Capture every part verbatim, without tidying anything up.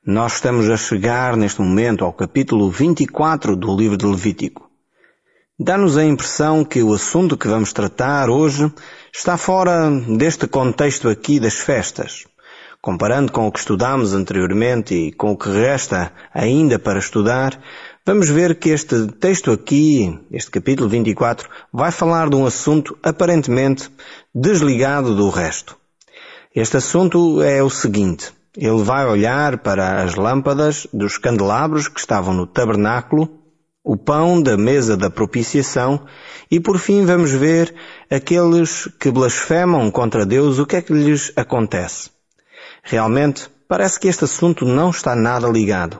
Nós estamos a chegar neste momento ao capítulo vinte e quatro do livro de Levítico. Dá-nos a impressão que o assunto que vamos tratar hoje está fora deste contexto aqui das festas. Comparando com o que estudámos anteriormente e com o que resta ainda para estudar, vamos ver que este texto aqui, este capítulo vinte e quatro, vai falar de um assunto aparentemente desligado do resto. Este assunto é o seguinte: ele vai olhar para as lâmpadas dos candelabros que estavam no tabernáculo, o pão da mesa da propiciação e, por fim, vamos ver aqueles que blasfemam contra Deus, o que é que lhes acontece. Realmente, parece que este assunto não está nada ligado.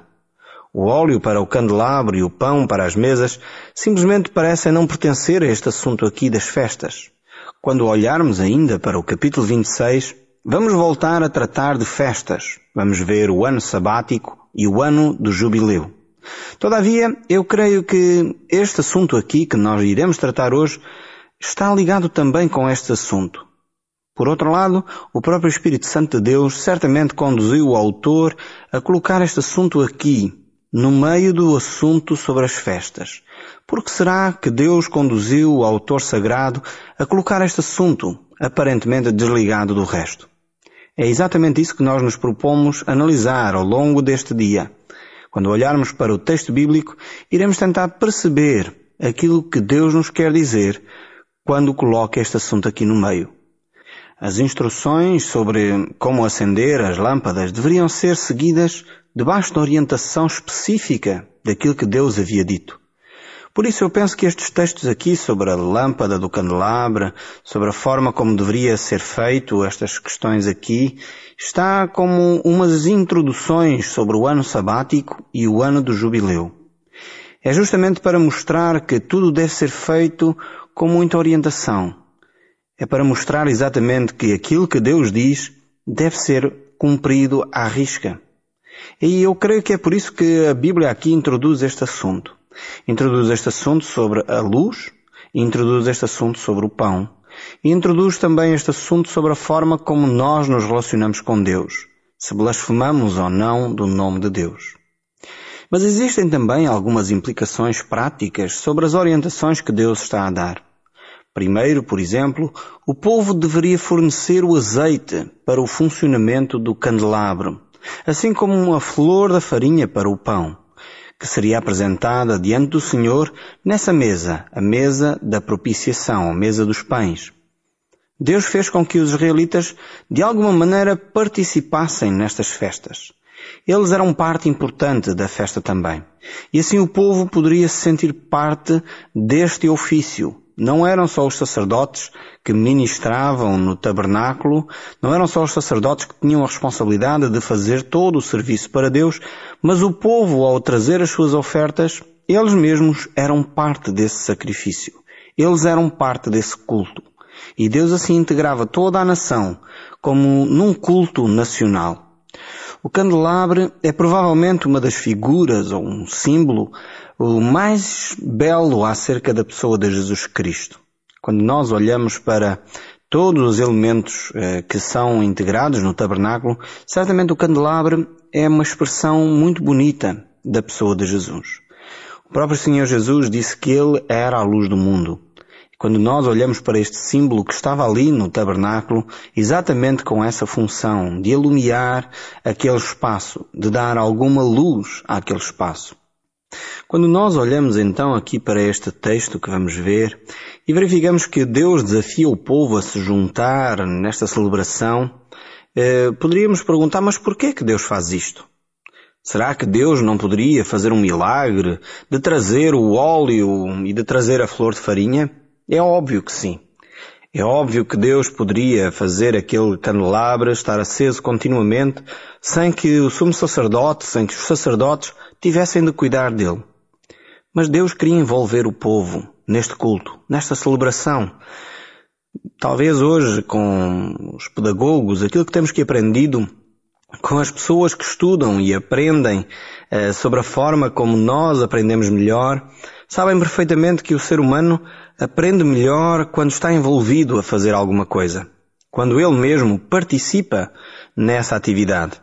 O óleo para o candelabro e o pão para as mesas simplesmente parecem não pertencer a este assunto aqui das festas. Quando olharmos ainda para o capítulo vinte e seis, vamos voltar a tratar de festas. Vamos ver o ano sabático e o ano do jubileu. Todavia, eu creio que este assunto aqui que nós iremos tratar hoje está ligado também com este assunto. Por outro lado, o próprio Espírito Santo de Deus certamente conduziu o autor a colocar este assunto aqui, no meio do assunto sobre as festas. Por que será que Deus conduziu o autor sagrado a colocar este assunto, aparentemente desligado do resto? É exatamente isso que nós nos propomos analisar ao longo deste dia. Quando olharmos para o texto bíblico, iremos tentar perceber aquilo que Deus nos quer dizer quando coloca este assunto aqui no meio. As instruções sobre como acender as lâmpadas deveriam ser seguidas debaixo da orientação específica daquilo que Deus havia dito. Por isso eu penso que estes textos aqui sobre a lâmpada do candelabro, sobre a forma como deveria ser feito estas questões aqui, está como umas introduções sobre o ano sabático e o ano do jubileu. É justamente para mostrar que tudo deve ser feito com muita orientação. É para mostrar exatamente que aquilo que Deus diz deve ser cumprido à risca. E eu creio que é por isso que a Bíblia aqui introduz este assunto. Introduz este assunto sobre a luz, introduz este assunto sobre o pão, e introduz também este assunto sobre a forma como nós nos relacionamos com Deus, se blasfemamos ou não do nome de Deus. Mas existem também algumas implicações práticas sobre as orientações que Deus está a dar. Primeiro, por exemplo, o povo deveria fornecer o azeite para o funcionamento do candelabro, assim como a flor da farinha para o pão, que seria apresentada diante do Senhor nessa mesa, a mesa da propiciação, a mesa dos pães. Deus fez com que os israelitas, de alguma maneira, participassem nestas festas. Eles eram parte importante da festa também. E assim o povo poderia se sentir parte deste ofício. Não eram só os sacerdotes que ministravam no tabernáculo, não eram só os sacerdotes que tinham a responsabilidade de fazer todo o serviço para Deus, mas o povo, ao trazer as suas ofertas, eles mesmos eram parte desse sacrifício. Eles eram parte desse culto. E Deus assim integrava toda a nação como num culto nacional. O candelabro é provavelmente uma das figuras ou um símbolo o mais belo acerca da pessoa de Jesus Cristo. Quando nós olhamos para todos os elementos eh, que são integrados no tabernáculo, certamente o candelabro é uma expressão muito bonita da pessoa de Jesus. O próprio Senhor Jesus disse que Ele era a luz do mundo. Quando nós olhamos para este símbolo que estava ali no tabernáculo, exatamente com essa função de iluminar aquele espaço, de dar alguma luz àquele espaço. Quando nós olhamos então aqui para este texto que vamos ver e verificamos que Deus desafia o povo a se juntar nesta celebração, eh, poderíamos perguntar, mas porquê que Deus faz isto? Será que Deus não poderia fazer um milagre de trazer o óleo e de trazer a flor de farinha? É óbvio que sim. É óbvio que Deus poderia fazer aquele candelabro estar aceso continuamente sem que o sumo sacerdote, sem que os sacerdotes tivessem de cuidar dele. Mas Deus queria envolver o povo neste culto, nesta celebração. Talvez hoje, com os pedagogos, aquilo que temos que aprendido com as pessoas que estudam e aprendem eh, sobre a forma como nós aprendemos melhor, sabem perfeitamente que o ser humano aprende melhor quando está envolvido a fazer alguma coisa, quando ele mesmo participa nessa atividade.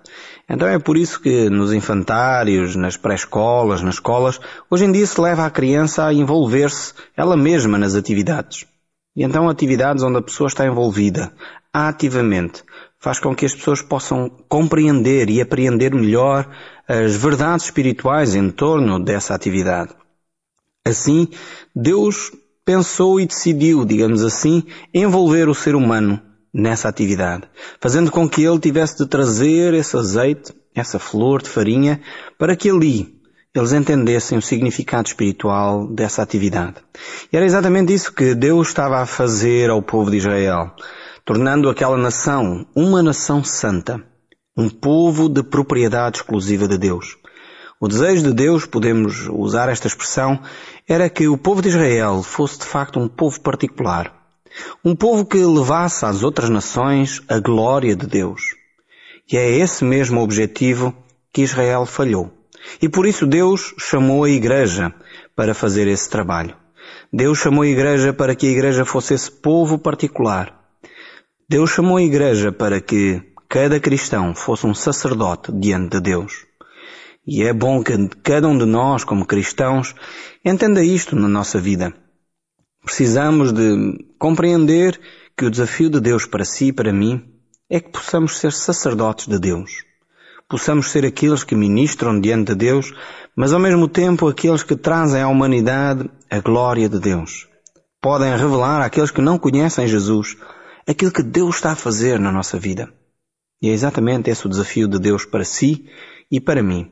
Então é por isso que nos infantários, nas pré-escolas, nas escolas, hoje em dia se leva a criança a envolver-se ela mesma nas atividades. E então atividades onde a pessoa está envolvida ativamente faz com que as pessoas possam compreender e apreender melhor as verdades espirituais em torno dessa atividade. Assim, Deus pensou e decidiu, digamos assim, envolver o ser humano nessa atividade, fazendo com que ele tivesse de trazer esse azeite, essa flor de farinha, para que ali eles entendessem o significado espiritual dessa atividade. E era exatamente isso que Deus estava a fazer ao povo de Israel, tornando aquela nação uma nação santa, um povo de propriedade exclusiva de Deus. O desejo de Deus, podemos usar esta expressão, era que o povo de Israel fosse de facto um povo particular. Um povo que levasse às outras nações a glória de Deus. E é esse mesmo objetivo que Israel falhou. E por isso Deus chamou a igreja para fazer esse trabalho. Deus chamou a igreja para que a igreja fosse esse povo particular. Deus chamou a igreja para que cada cristão fosse um sacerdote diante de Deus. E é bom que cada um de nós, como cristãos, entenda isto na nossa vida. Precisamos de compreender que o desafio de Deus para si e para mim é que possamos ser sacerdotes de Deus. Possamos ser aqueles que ministram diante de Deus, mas ao mesmo tempo aqueles que trazem à humanidade a glória de Deus. Podem revelar àqueles que não conhecem Jesus aquilo que Deus está a fazer na nossa vida. E é exatamente esse o desafio de Deus para si e para mim.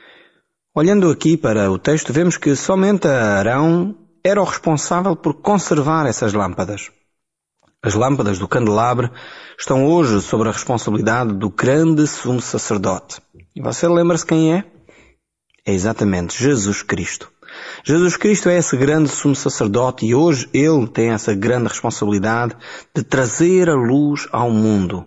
Olhando aqui para o texto, vemos que somente Arão era o responsável por conservar essas lâmpadas. As lâmpadas do candelabro estão hoje sob a responsabilidade do grande sumo sacerdote. E você lembra-se quem é? É exatamente Jesus Cristo. Jesus Cristo é esse grande sumo sacerdote e hoje ele tem essa grande responsabilidade de trazer a luz ao mundo.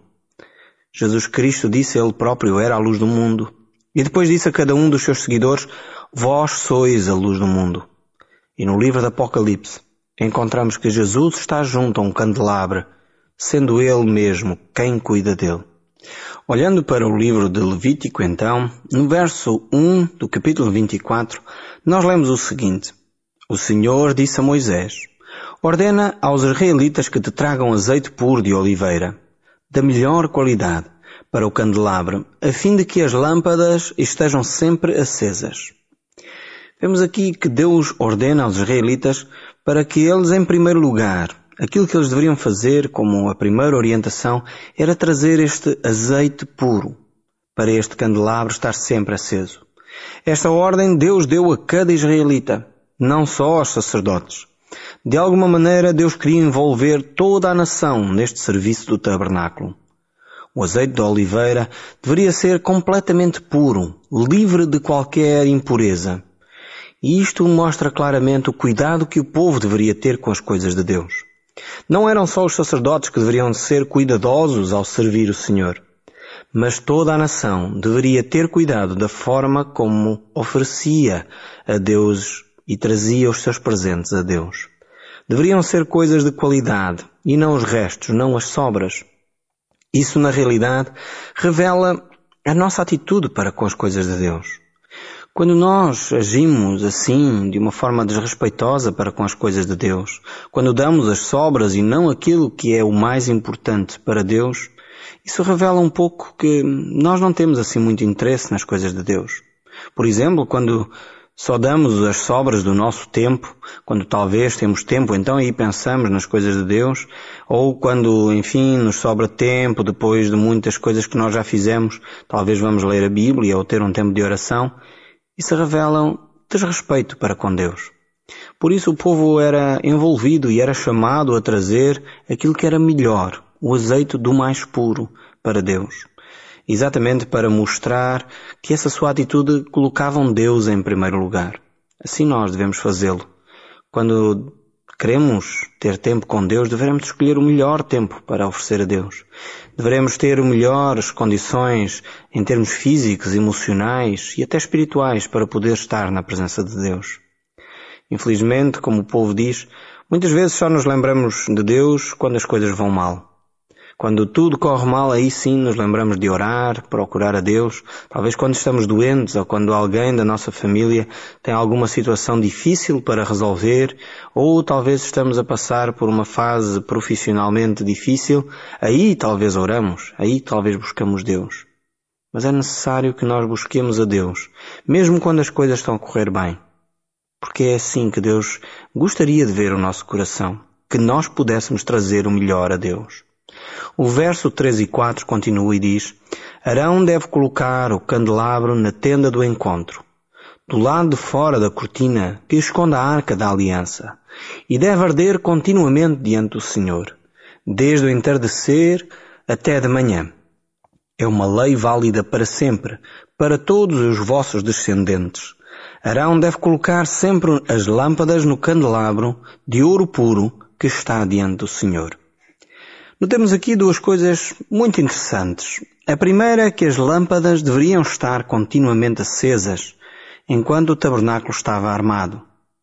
Jesus Cristo disse ele próprio era a luz do mundo. E depois disse a cada um dos seus seguidores, vós sois a luz do mundo. E no livro do Apocalipse encontramos que Jesus está junto a um candelabro, sendo ele mesmo quem cuida dele. Olhando para o livro de Levítico, então, no verso um do capítulo vinte e quatro, nós lemos o seguinte: O Senhor disse a Moisés, ordena aos israelitas que te tragam azeite puro de oliveira, da melhor qualidade, para o candelabro, a fim de que as lâmpadas estejam sempre acesas. Vemos aqui que Deus ordena aos israelitas para que eles, em primeiro lugar, aquilo que eles deveriam fazer como a primeira orientação era trazer este azeite puro para este candelabro estar sempre aceso. Esta ordem Deus deu a cada israelita, não só aos sacerdotes. De alguma maneira Deus queria envolver toda a nação neste serviço do tabernáculo. O azeite de oliveira deveria ser completamente puro, livre de qualquer impureza. E isto mostra claramente o cuidado que o povo deveria ter com as coisas de Deus. Não eram só os sacerdotes que deveriam ser cuidadosos ao servir o Senhor, mas toda a nação deveria ter cuidado da forma como oferecia a Deus e trazia os seus presentes a Deus. Deveriam ser coisas de qualidade e não os restos, não as sobras. Isso, na realidade, revela a nossa atitude para com as coisas de Deus. Quando nós agimos assim, de uma forma desrespeitosa para com as coisas de Deus, quando damos as sobras e não aquilo que é o mais importante para Deus, isso revela um pouco que nós não temos assim muito interesse nas coisas de Deus. Por exemplo, quando só damos as sobras do nosso tempo, quando talvez temos tempo, então aí pensamos nas coisas de Deus, ou quando, enfim, nos sobra tempo depois de muitas coisas que nós já fizemos, talvez vamos ler a Bíblia ou ter um tempo de oração, isso revela um desrespeito para com Deus. Por isso o povo era envolvido e era chamado a trazer aquilo que era melhor, o azeite do mais puro para Deus. Exatamente para mostrar que essa sua atitude colocava um Deus em primeiro lugar. Assim nós devemos fazê-lo. Quando queremos ter tempo com Deus, devemos escolher o melhor tempo para oferecer a Deus. Devemos ter melhores condições em termos físicos, emocionais e até espirituais para poder estar na presença de Deus. Infelizmente, como o povo diz, muitas vezes só nos lembramos de Deus quando as coisas vão mal. Quando tudo corre mal, aí sim nos lembramos de orar, procurar a Deus. Talvez quando estamos doentes ou quando alguém da nossa família tem alguma situação difícil para resolver, ou talvez estamos a passar por uma fase profissionalmente difícil, aí talvez oramos, aí talvez buscamos Deus. Mas é necessário que nós busquemos a Deus, mesmo quando as coisas estão a correr bem. Porque é assim que Deus gostaria de ver o nosso coração, que nós pudéssemos trazer o melhor a Deus. O verso três e quatro continua e diz: Arão deve colocar o candelabro na tenda do encontro, do lado de fora da cortina que esconde a arca da aliança, e deve arder continuamente diante do Senhor, desde o entardecer até de manhã. É uma lei válida para sempre, para todos os vossos descendentes. Arão deve colocar sempre as lâmpadas no candelabro de ouro puro que está diante do Senhor. Notemos aqui duas coisas muito interessantes. A primeira é que as lâmpadas deveriam estar continuamente acesas, enquanto o tabernáculo estava armado.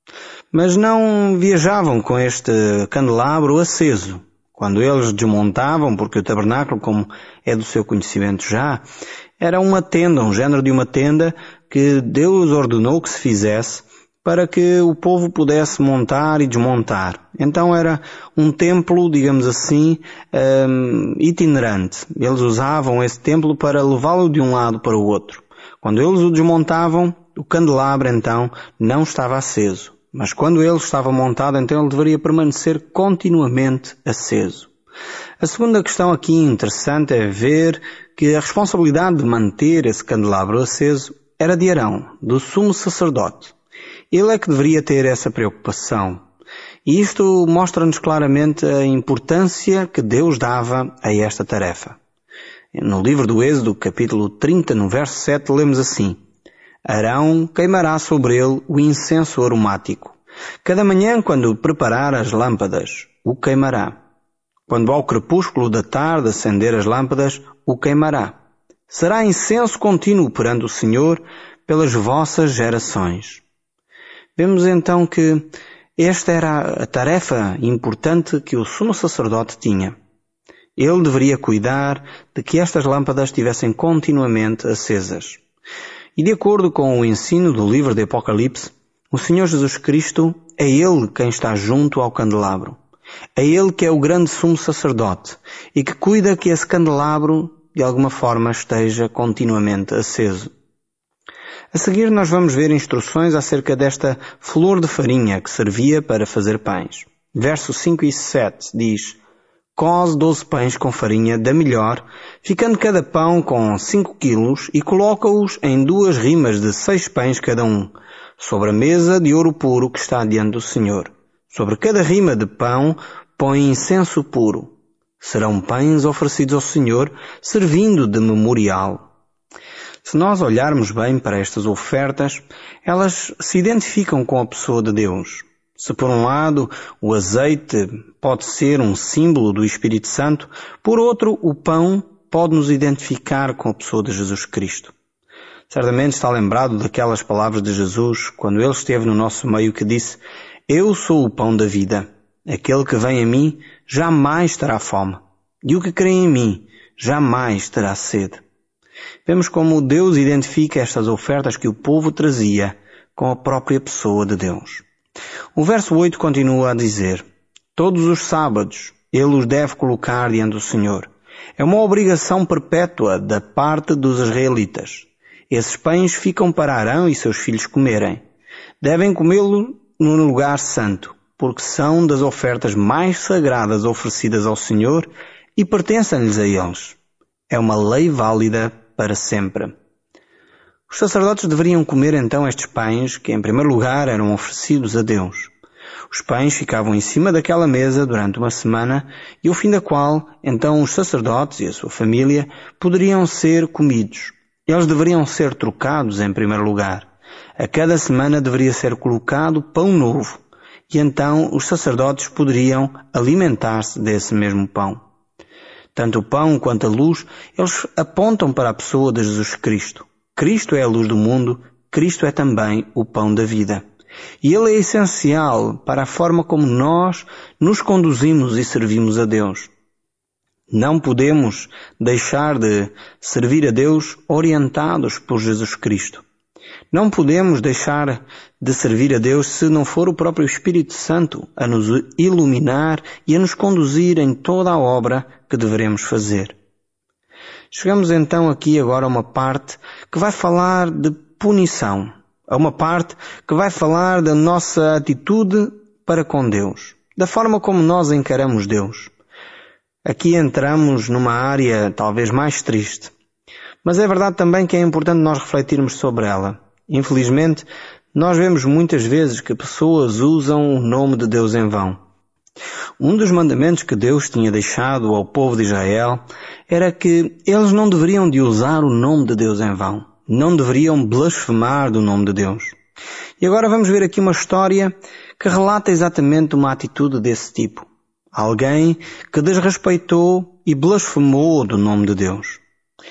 Mas não viajavam com este candelabro aceso. Quando eles desmontavam, porque o tabernáculo, como é do seu conhecimento já, era uma tenda, um género de uma tenda que Deus ordenou que se fizesse para que o povo pudesse montar e desmontar. Então era um templo, digamos assim, um, itinerante. Eles usavam esse templo para levá-lo de um lado para o outro. Quando eles o desmontavam, o candelabro então não estava aceso. Mas quando ele estava montado, então ele deveria permanecer continuamente aceso. A segunda questão aqui interessante é ver que a responsabilidade de manter esse candelabro aceso era de Arão, do sumo sacerdote. Ele é que deveria ter essa preocupação. E isto mostra-nos claramente a importância que Deus dava a esta tarefa. No livro do Êxodo, capítulo trinta, no verso sete, lemos assim: Arão queimará sobre ele o incenso aromático. Cada manhã, quando preparar as lâmpadas, o queimará. Quando ao crepúsculo da tarde acender as lâmpadas, o queimará. Será incenso contínuo perante o Senhor pelas vossas gerações. Vemos então que esta era a tarefa importante que o sumo sacerdote tinha. Ele deveria cuidar de que estas lâmpadas estivessem continuamente acesas. E de acordo com o ensino do livro de Apocalipse, o Senhor Jesus Cristo é Ele quem está junto ao candelabro. É Ele que é o grande sumo sacerdote e que cuida que esse candelabro, de alguma forma, esteja continuamente aceso. A seguir nós vamos ver instruções acerca desta flor de farinha que servia para fazer pães. Versos cinco e sete diz: Coze doze pães com farinha da melhor, ficando cada pão com cinco quilos, e coloca-os em duas rimas de seis pães cada um, sobre a mesa de ouro puro que está diante do Senhor. Sobre cada rima de pão põe incenso puro. Serão pães oferecidos ao Senhor, servindo de memorial. Se nós olharmos bem para estas ofertas, elas se identificam com a pessoa de Deus. Se por um lado o azeite pode ser um símbolo do Espírito Santo, por outro o pão pode nos identificar com a pessoa de Jesus Cristo. Certamente está lembrado daquelas palavras de Jesus quando ele esteve no nosso meio que disse: Eu sou o pão da vida. Aquele que vem a mim jamais terá fome, e o que crê em mim jamais terá sede. Vemos como Deus identifica estas ofertas que o povo trazia com a própria pessoa de Deus. O verso oito continua a dizer: Todos os sábados ele os deve colocar diante do Senhor. É uma obrigação perpétua da parte dos israelitas. Esses pães ficam para Arão e seus filhos comerem. Devem comê-lo no lugar santo, porque são das ofertas mais sagradas oferecidas ao Senhor e pertencem-lhes a eles. É uma lei válida para sempre. Os sacerdotes deveriam comer então estes pães que em primeiro lugar eram oferecidos a Deus. Os pães ficavam em cima daquela mesa durante uma semana e ao fim da qual então os sacerdotes e a sua família poderiam ser comidos. Eles deveriam ser trocados em primeiro lugar. A cada semana deveria ser colocado pão novo e então os sacerdotes poderiam alimentar-se desse mesmo pão. Tanto o pão quanto a luz, eles apontam para a pessoa de Jesus Cristo. Cristo é a luz do mundo, Cristo é também o pão da vida. E Ele é essencial para a forma como nós nos conduzimos e servimos a Deus. Não podemos deixar de servir a Deus orientados por Jesus Cristo. Não podemos deixar de servir a Deus se não for o próprio Espírito Santo a nos iluminar e a nos conduzir em toda a obra que devemos fazer. Chegamos então aqui agora a uma parte que vai falar de punição, a uma parte que vai falar da nossa atitude para com Deus, da forma como nós encaramos Deus. Aqui entramos numa área talvez mais triste, mas é verdade também que é importante nós refletirmos sobre ela. Infelizmente, nós vemos muitas vezes que pessoas usam o nome de Deus em vão. Um dos mandamentos que Deus tinha deixado ao povo de Israel era que eles não deveriam de usar o nome de Deus em vão. Não deveriam blasfemar do nome de Deus. E agora vamos ver aqui uma história que relata exatamente uma atitude desse tipo. Alguém que desrespeitou e blasfemou do nome de Deus.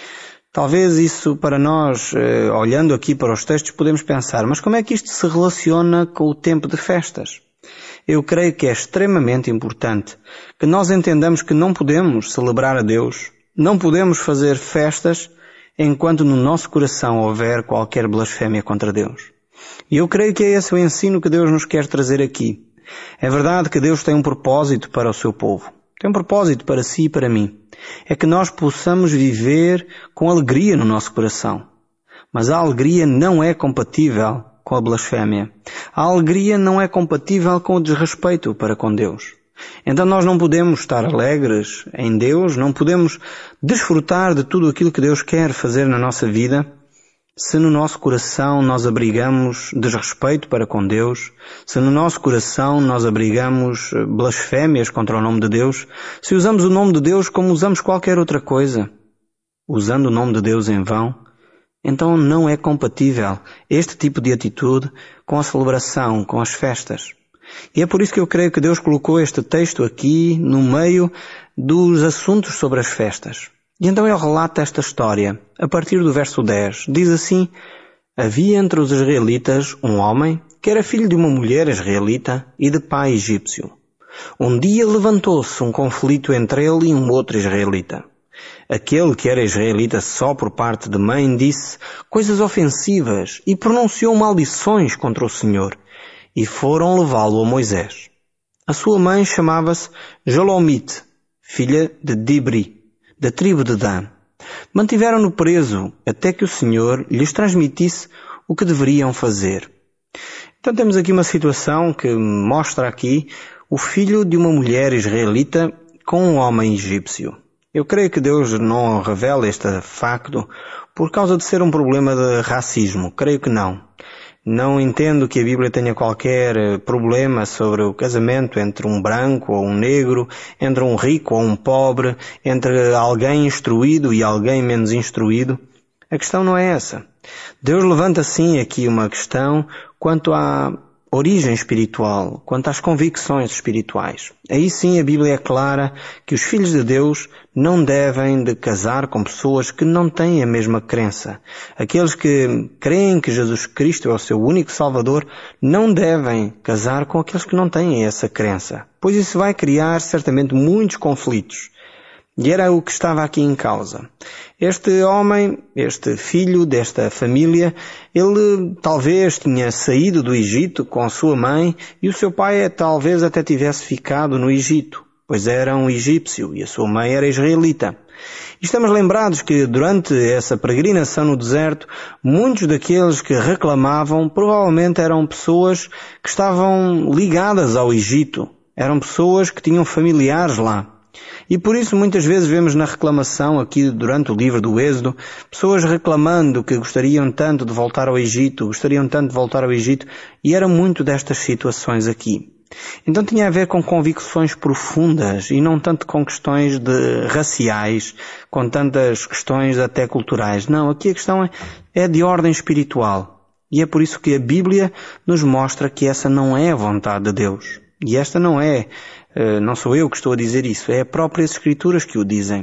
Talvez isso para nós, olhando aqui para os textos, podemos pensar, mas como é que isto se relaciona com o tempo de festas? Eu creio que é extremamente importante que nós entendamos que não podemos celebrar a Deus, não podemos fazer festas enquanto no nosso coração houver qualquer blasfémia contra Deus. E eu creio que é esse o ensino que Deus nos quer trazer aqui. É verdade que Deus tem um propósito para o seu povo. Tem um propósito para si e para mim. É que nós possamos viver com alegria no nosso coração. Mas a alegria não é compatível com a blasfémia. A alegria não é compatível com o desrespeito para com Deus. Então nós não podemos estar alegres em Deus, não podemos desfrutar de tudo aquilo que Deus quer fazer na nossa vida, se no nosso coração nós abrigamos desrespeito para com Deus, se no nosso coração nós abrigamos blasfémias contra o nome de Deus, se usamos o nome de Deus como usamos qualquer outra coisa, usando o nome de Deus em vão, então não é compatível este tipo de atitude com a celebração, com as festas. E é por isso que eu creio que Deus colocou este texto aqui no meio dos assuntos sobre as festas. E então ele relata esta história, a partir do verso dez. Diz assim: havia entre os israelitas um homem que era filho de uma mulher israelita e de pai egípcio. Um dia levantou-se um conflito entre ele e um outro israelita. Aquele que era israelita só por parte de mãe disse coisas ofensivas e pronunciou maldições contra o Senhor, e foram levá-lo a Moisés. A sua mãe chamava-se Jolomite, filha de Dibri, da tribo de Dan. Mantiveram-no preso até que o Senhor lhes transmitisse o que deveriam fazer. Então temos aqui uma situação que mostra aqui o filho de uma mulher israelita com um homem egípcio. Eu creio que Deus não revela este facto por causa de ser um problema de racismo. Creio que não. Não entendo que a Bíblia tenha qualquer problema sobre o casamento entre um branco ou um negro, entre um rico ou um pobre, entre alguém instruído e alguém menos instruído. A questão não é essa. Deus levanta sim aqui uma questão quanto à origem espiritual, quanto às convicções espirituais. Aí sim a Bíblia é clara que os filhos de Deus não devem de casar com pessoas que não têm a mesma crença. Aqueles que creem que Jesus Cristo é o seu único Salvador não devem casar com aqueles que não têm essa crença, pois isso vai criar certamente muitos conflitos. E era o que estava aqui em causa. Este homem, este filho desta família, ele talvez tinha saído do Egito com a sua mãe e o seu pai talvez até tivesse ficado no Egito, pois era um egípcio e a sua mãe era israelita. E estamos lembrados que durante essa peregrinação no deserto, muitos daqueles que reclamavam provavelmente eram pessoas que estavam ligadas ao Egito, eram pessoas que tinham familiares lá. E por isso muitas vezes vemos na reclamação aqui durante o livro do Êxodo, pessoas reclamando que gostariam tanto de voltar ao Egito, gostariam tanto de voltar ao Egito, e eram muito destas situações aqui. Então tinha a ver com convicções profundas e não tanto com questões de raciais, com tantas questões até culturais. Não, aqui a questão é, é de ordem espiritual. E é por isso que a Bíblia nos mostra que essa não é a vontade de Deus. E esta não é, não sou eu que estou a dizer isso, é as próprias Escrituras que o dizem.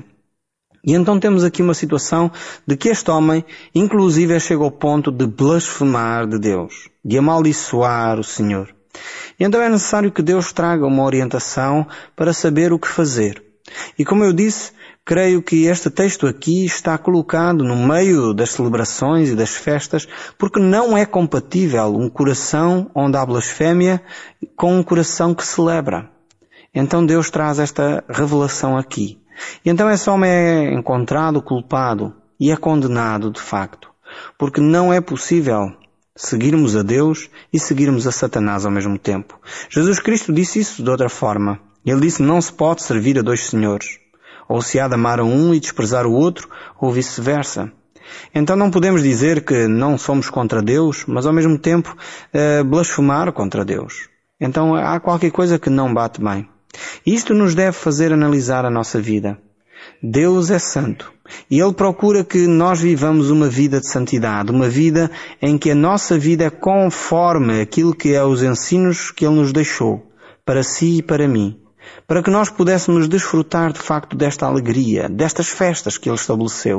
E então temos aqui uma situação de que este homem, inclusive, chega ao ponto de blasfemar de Deus, de amaldiçoar o Senhor. E então é necessário que Deus traga uma orientação para saber o que fazer. E como eu disse, Creio que este texto aqui está colocado no meio das celebrações e das festas porque não é compatível um coração onde há blasfémia com um coração que celebra. Então Deus traz esta revelação aqui. E então esse homem é encontrado culpado e é condenado de facto, porque não é possível seguirmos a Deus e seguirmos a Satanás ao mesmo tempo. Jesus Cristo disse isso de outra forma. Ele disse: não se pode servir a dois senhores. Ou se há de amar a um e desprezar o outro, ou vice-versa. Então não podemos dizer que não somos contra Deus, mas ao mesmo tempo eh, blasfemar contra Deus. Então há qualquer coisa que não bate bem. Isto nos deve fazer analisar a nossa vida. Deus é santo e Ele procura que nós vivamos uma vida de santidade, uma vida em que a nossa vida é conforme aquilo que é os ensinos que Ele nos deixou, para si e para mim, para que nós pudéssemos desfrutar de facto desta alegria, destas festas que Ele estabeleceu.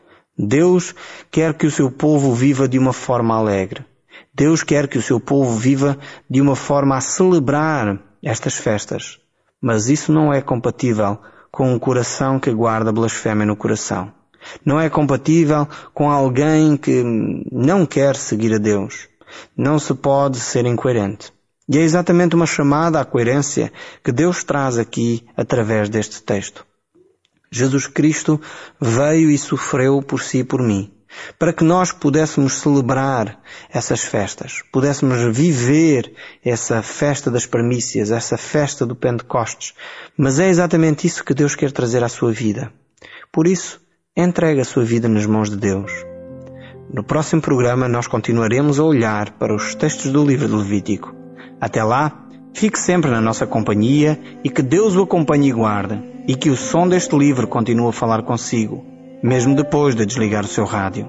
Deus quer que o seu povo viva de uma forma alegre. Deus quer que o seu povo viva de uma forma a celebrar estas festas. Mas isso não é compatível com um coração que guarda blasfémia no coração. Não é compatível com alguém que não quer seguir a Deus. Não se pode ser incoerente. E é exatamente uma chamada à coerência que Deus traz aqui através deste texto. Jesus Cristo veio e sofreu por si e por mim, para que nós pudéssemos celebrar essas festas, pudéssemos viver essa festa das primícias, essa festa do Pentecostes. Mas é exatamente isso que Deus quer trazer à sua vida. Por isso, entregue a sua vida nas mãos de Deus. No próximo programa nós continuaremos a olhar para os textos do livro de Levítico. Até lá, fique sempre na nossa companhia e que Deus o acompanhe e guarde, e que o som deste livro continue a falar consigo, mesmo depois de desligar o seu rádio.